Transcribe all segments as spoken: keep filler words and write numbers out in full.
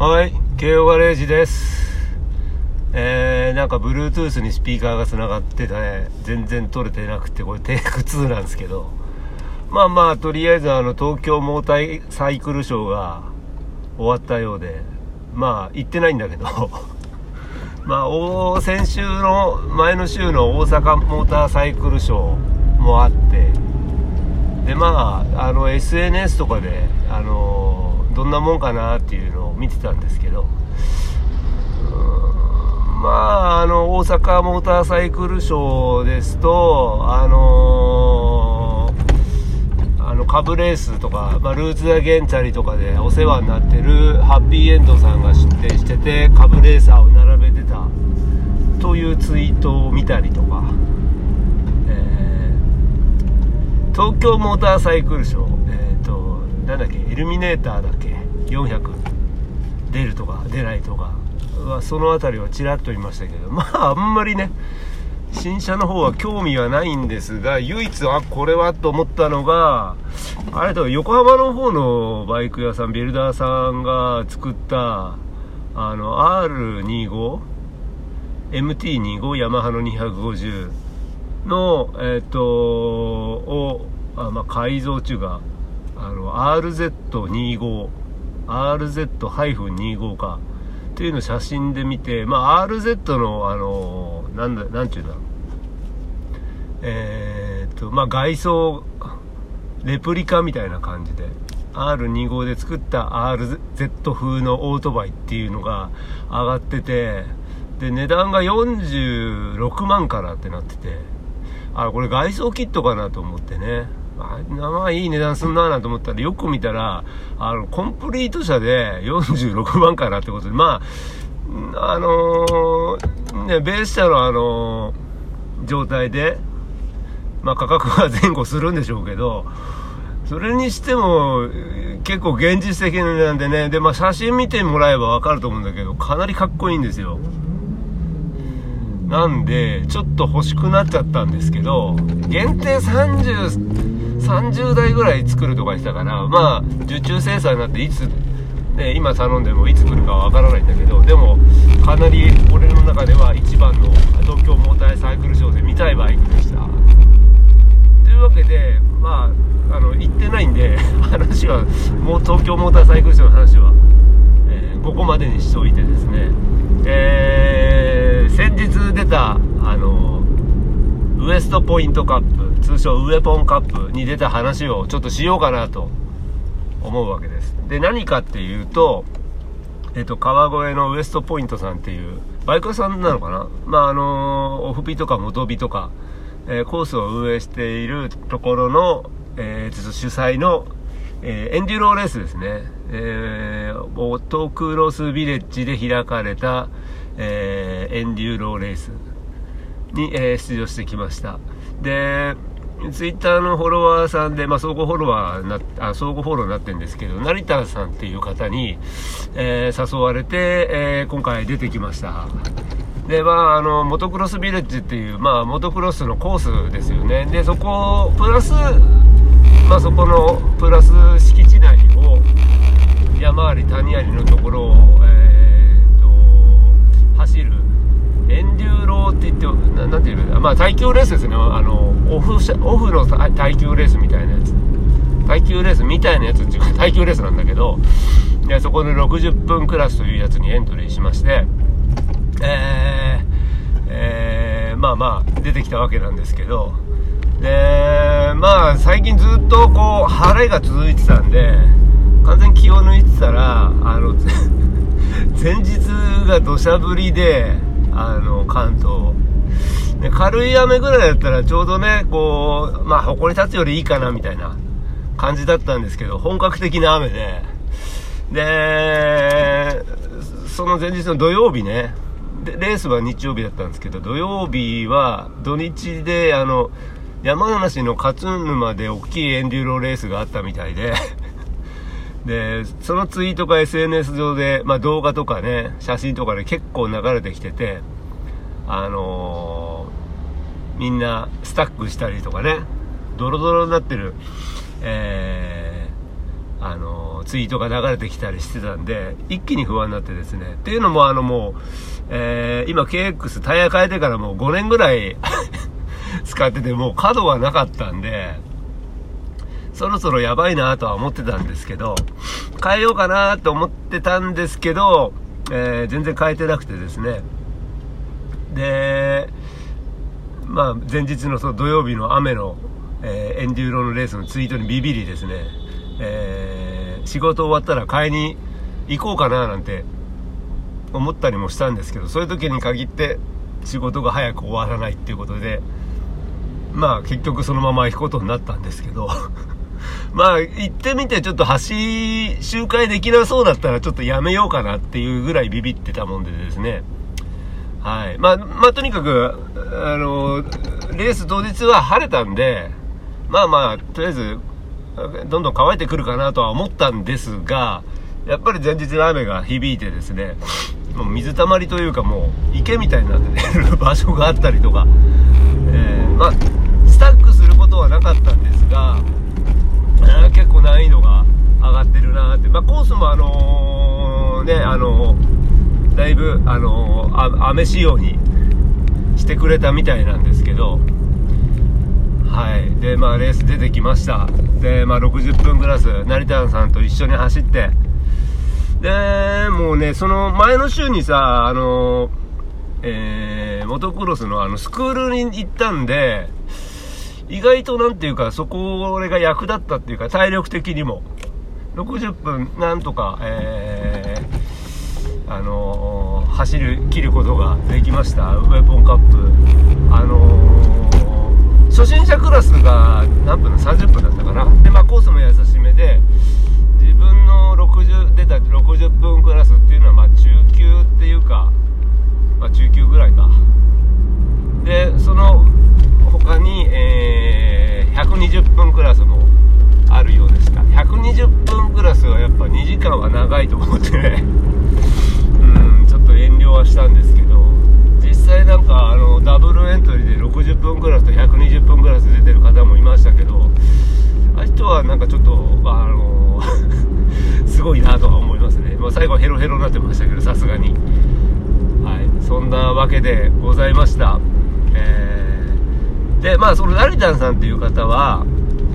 はい、慶応ガレージです。えー、なんか Bluetooth にスピーカーがつながっててね、全然取れてなくて、これテイクツーなんですけど、まあまあとりあえずあの東京モーターサイクルショーが終わったようで、まあ行ってないんだけどまあお先週の前の週の大阪モーターサイクルショーもあって、でまああの エスエヌエス とかであのどんなもんかなっていうのを見てたんですけど、うーんまああの大阪モーターサイクルショーですと、あのー、あのカブレースとか、まあ、ルーツ・アゲンチャリとかでお世話になってるハッピーエンドさんが出展してて、カブレーサーを並べてたというツイートを見たりとか、えー、東京モーターサイクルショー、えーとなんだっけ、エルミネーターだっけ、よんひゃく出るとか出ないとかはそのあたりはちらっと言いましたけど、まああんまりね新車の方は興味はないんですが、唯一あこれはと思ったのがあれだ、横浜の方のバイク屋さん、ビルダーさんが作ったあの アールにじゅうご エムティーにじゅうご ヤマハのにひゃくごじゅうのえっ、ー、とをあ、まあ、改造中があの アールゼットにじゅうご アールゼットにじゅうご かっていうのを写真で見て、まあ アールゼット のあのなんだなんていうんだろう、えー、っとまあ外装レプリカみたいな感じで アールにじゅうご で作った アールゼット 風のオートバイっていうのが上がってて、で値段がよんじゅうろくまんからってなってて、あこれ外装キットかなと思ってね、まあいい値段すんなーなと思ったら、よく見たらあのコンプリート車でよんじゅうろくまんからってことで、まああのー、ねベース車のあのー、状態で、まあ価格は前後するんでしょうけど、それにしても結構現実的な値段でね、でまあ写真見てもらえばわかると思うんだけど、かなりかっこいいんですよ。なんでちょっと欲しくなっちゃったんですけど、限定さんじゅう、さんじゅうだいぐらい作るとか言ってたから、まあ受注生産になっていつ、ね、今頼んでもいつ来るかはわからないんだけど、でもかなり俺の中では一番の東京モーターサイクルショーで見たいバイクでした。というわけでまああの行ってないんで話はもう東京モーターサイクルショーの話は、えー、ここまでにしておいてですね、えー、先日出たあのウエストポイントカップ、通称ウエポンカップに出た話をちょっとしようかなと思うわけです。で何かっていうと、えっと川越のウエストポイントさんっていうバイク屋さんなのかな、まああのオフビとかモトビとか、えー、コースを運営しているところの、えー、主催の、えー、エンデュローレースですね、えー、オトクロスビレッジで開かれた、えー、エンデュローレースに、えー、出場してきました。でツイッターのフォロワーさんで、まあ、相互フォロワーなあ相互フォローになってるんですけど、成田さんっていう方に、えー、誘われて、えー、今回出てきました。でまああのモトクロスビレッジっていう、まあ、モトクロスのコースですよね。でそこプラス、まあ、そこのプラス敷地内を山あり谷ありのところを、えー、と走るエンデューローって言って な, なんていうの、まあ耐久レースですね。あのオフオフの耐久レースみたいなやつ、耐久レースみたいなやつっていうか耐久レースなんだけど、でそこでろくじゅっぷんクラスというやつにエントリーしまして、えーえー、まあまあ出てきたわけなんですけど、でまあ最近ずっとこう晴れが続いてたんで、完全に気を抜いてたら、あの前日が土砂降りで、あの関東で軽い雨ぐらいだったらちょうどね、こうまあ埃立つよりいいかなみたいな感じだったんですけど、本格的な雨で、でその前日の土曜日ね、でレースは日曜日だったんですけど、土曜日は土日であの山梨の勝沼で大きいエンデューロレースがあったみたいででそのツイートが エスエヌエス 上で、まあ、動画とかね写真とかで結構流れてきてて、あのー、みんなスタックしたりとかね、ドロドロになってる、えー、 あのツイートが流れてきたりしてたんで、一気に不安になってですね。っていうのもあのもう、えー、今 ケーエックス タイヤ変えてからもうごねんぐらい使ってて、もう角がなかったんで、そろそろやばいなとは思ってたんですけど、変えようかなと思ってたんですけど、えー、全然変えてなくてですね。で、まあ前日のその土曜日の雨の、えー、エンデューロのレースのツイートにビビりですね、えー、仕事終わったら買いに行こうかななんて思ったりもしたんですけど、そういう時に限って仕事が早く終わらないっていうことで、まあ結局そのまま行くことになったんですけどまあ行ってみてちょっと走周回できなそうだったらちょっとやめようかなっていうぐらいビビってたもんでですね。はい。まあ、まあとにかくあのレース当日は晴れたんで、まあまあとりあえずどんどん乾いてくるかなとは思ったんですが、やっぱり前日の雨が響いてですね、もう水たまりというかもう池みたいになってる場所があったりとか、えー、まあスタックすることはなかったんですが、えー、結構難易度が上がってるなって。まあコースもあのー、ねあのー、だいぶあのー、雨仕様にしてくれたみたいなんですけど、はい。でまあレース出てきました。でまあろくじゅっぷんクラス成田さんと一緒に走って、でもうねその前の週にさあのえー、モトクロスのあのスクールに行ったんで、意外となんていうかそこ俺が役立ったっていうか、体力的にもろくじゅっぷんなんとか、えー、あのー、走る切ることができました。ウェポンカップあのー、初心者クラスが何分のさんじゅっぷんだったかな。でまあコースも優しめで、自分のろくじゅう出たろくじゅっぷんクラスっていうのはまあ中級っていうか、まあ、中級ぐらいかで、その他に、えー、ひゃくにじゅっぷんクラスもあるようでした。ひゃくにじゅっぷんクラスはやっぱにじかんは長いと思ってねうんちょっと遠慮はしたんですけど、実際なんかあのダブルエントリーでろくじゅっぷんクラスとひゃくにじゅっぷんクラス出てる方もいましたけど、あの人はなんかちょっとあのすごいなとは思いますね。まあ、最後はヘロヘロになってましたけど、さすがに。はい、そんなわけでございました。えー、でまあその成田さんっていう方は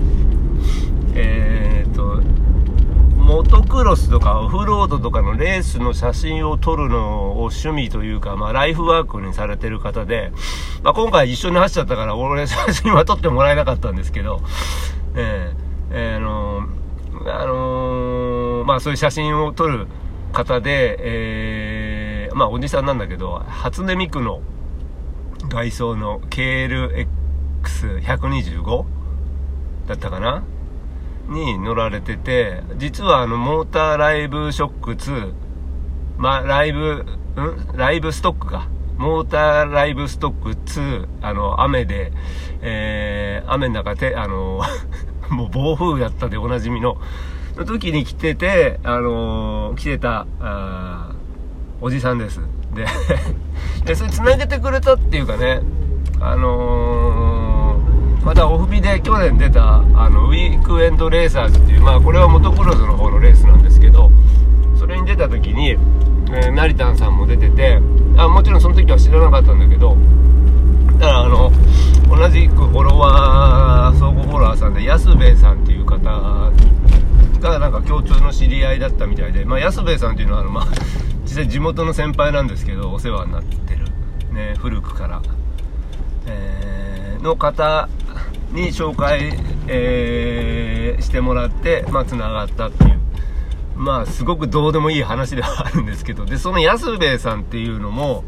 えー、っとモトクロスとかオフロードとかのレースの写真を撮るのを趣味というか、まあ、ライフワークにされてる方で、まあ、今回一緒に走っちゃったから俺写真は撮ってもらえなかったんですけど、えーえー、あのー、あのー、まあそういう写真を撮る方で、えー、まあおじさんなんだけど、初音ミクの外装の ケーエルエックスひゃくにじゅうご だったかなに乗られてて、実はあのモーターライブショックツー、まあライブんライブストックかモーターライブストックツー、あの雨で、えー、雨の中であのもう暴風だったでおなじみのの時に来てて、あのー、来てたあおじさんです。ででそれ繋げてくれたっていうかね、あのー、またオフビで去年出たあのウィークエンドレーサーズっていう、まあこれはモトクロスの方のレースなんですけど、それに出た時に、えー、成田さんも出てて、あもちろんその時は知らなかったんだけど、だからあの同じくフォロワー相互フォロワーさんで安兵衛さんっていう方がなんか共通の知り合いだったみたいで、まあ、安兵衛さんっていうのはあの、まあ、実際地元の先輩なんですけど、お世話になってる、ね、古くから、えー、の方に紹介、えー、してもらって、まあ、つながったっていう、まあすごくどうでもいい話ではあるんですけど、でその安兵衛さんっていうのも、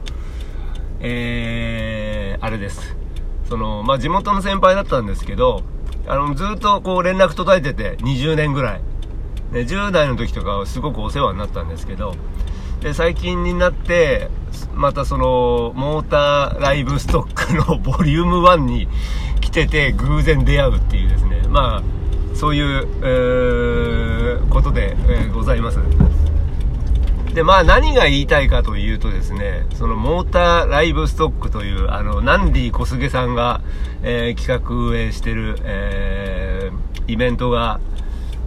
えー、あれです、その、まあ、地元の先輩だったんですけど、あのずっとこう連絡途絶えててにじゅうねんぐらい、ね、じゅう代の時とかはすごくお世話になったんですけど、で最近になってまたそのモーターライブストックのボリュームワンに来てて偶然出会うっていうですね、まあそういう、えー、ことで、えー、ございます。でまあ何が言いたいかというとですね、そのモーターライブストックというあのナンディ小菅さんが、えー、企画運営してる、えー、イベントが、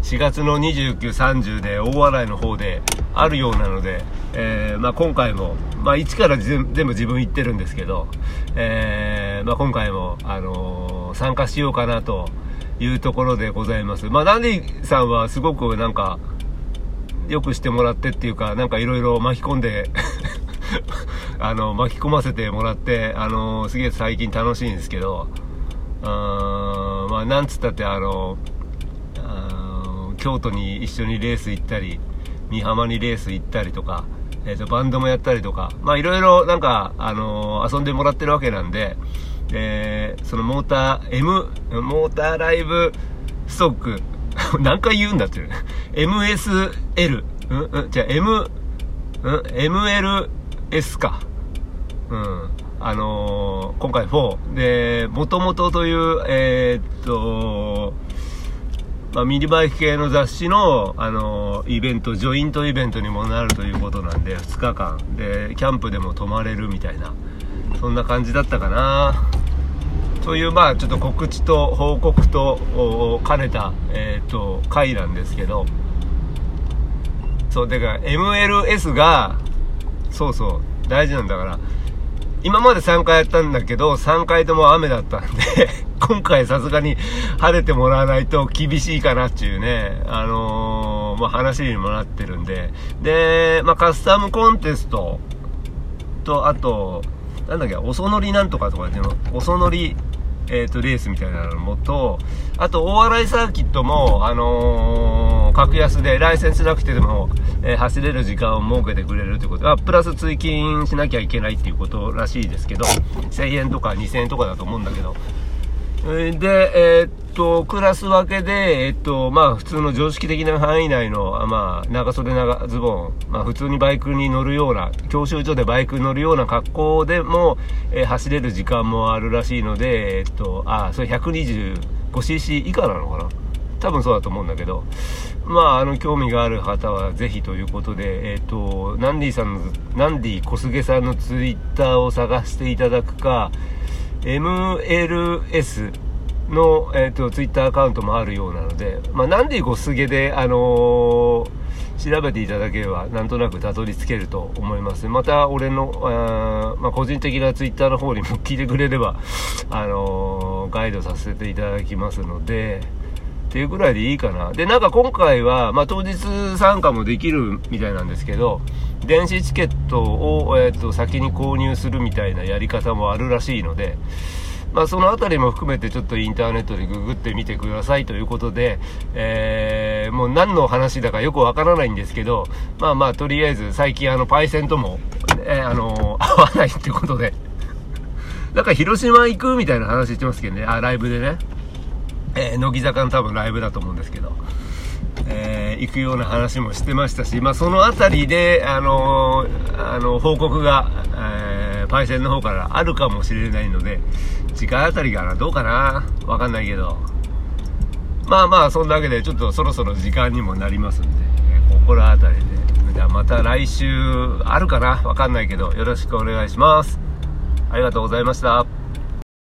しがつのにじゅうく、さんじゅうで大洗の方であるようなので、えーまあ、今回も、まあ、一から全部自分行ってるんですけど、えーまあ、今回も、あのー、参加しようかなというところでございます。まあ、ダンディさんはすごくなんかよくしてもらってっていうか、なんかいろいろ巻き込んであの巻き込ませてもらって、あのー、すげえ最近楽しいんですけど、あまあなんつったってあのー、京都に一緒にレース行ったり、美浜にレース行ったりとか、えーと、バンドもやったりとか、まあいろいろなんか、あのー、遊んでもらってるわけなんで、えー、そのモーター M モーターライブストック何回言うんだっていう エムエスエル うんうんじゃあ M うん エムエルエス か、うんあのー、今回よんで、もともとというえー、っとまあ、ミニバイク系の雑誌の、あのー、イベント、ジョイントイベントにもなるということなんで、ふつかかんでキャンプでも泊まれるみたいな、そんな感じだったかなという、まあちょっと告知と報告と兼ねた、えー、っと回なんですけど、そうだから エムエルエス がそうそう大事なんだから、今までさんかいやったんだけどさんかいとも雨だったんで今回さすがに晴れてもらわないと厳しいかなっていうね、あのー、まあ、話にもなってるんで、で、まあ、カスタムコンテストと、あとなんだっけ、おそのりなんとかとかでのおそのりえーとレースみたいなのもと、あと大洗サーキットも、あのー、格安でライセンスなくてでも、えー、走れる時間を設けてくれるということはプラス追勤しなきゃいけないっていうことらしいですけど、せんえんとかにせんえんとかだと思うんだけど、で、えー、っとクラス分けで、えー、っとまあ普通の常識的な範囲内の、まあ、長袖長ズボン、まあ、普通にバイクに乗るような、教習所でバイクに乗るような格好でも、えー、走れる時間もあるらしいので、えー、っとあそれ ひゃくにじゅうごシーシー 以下なのかな、多分そうだと思うんだけど、まああの興味がある方はぜひということで、えー、っとナンディさんのナンディ小菅さんのツイッターを探していただくか、エムエルエス の、えー、とツイッターアカウントもあるようなので、まあ、なんで小菅で、あのー、調べていただければなんとなくたどり着けると思います。また俺のあ、まあ、個人的なツイッターの方にも聞いてくれれば、あのー、ガイドさせていただきますのでっていうぐらいでいいかな。でなんか今回は、まあ、当日参加もできるみたいなんですけど、電子チケットを、えー、と先に購入するみたいなやり方もあるらしいので、まあ、そのあたりも含めてちょっとインターネットでググってみてくださいということで、えー、もう何の話だかよくわからないんですけど、まあまあとりあえず最近あのパイセンとも、えー、あのー、合わないってことでなんか広島行くみたいな話言ってますけどね、あライブでね、えー、乃木坂の多分ライブだと思うんですけど、えー、行くような話もしてましたし、まあ、そのあたりで、あのー、あの報告が、えー、パイセンの方からあるかもしれないので、次回あたりかな、どうかな、わかんないけど、まあまあそんなわけでちょっとそろそろ時間にもなりますんで、ここらあたりで、じゃあまた来週あるかな、わかんないけどよろしくお願いします。ありがとうございました。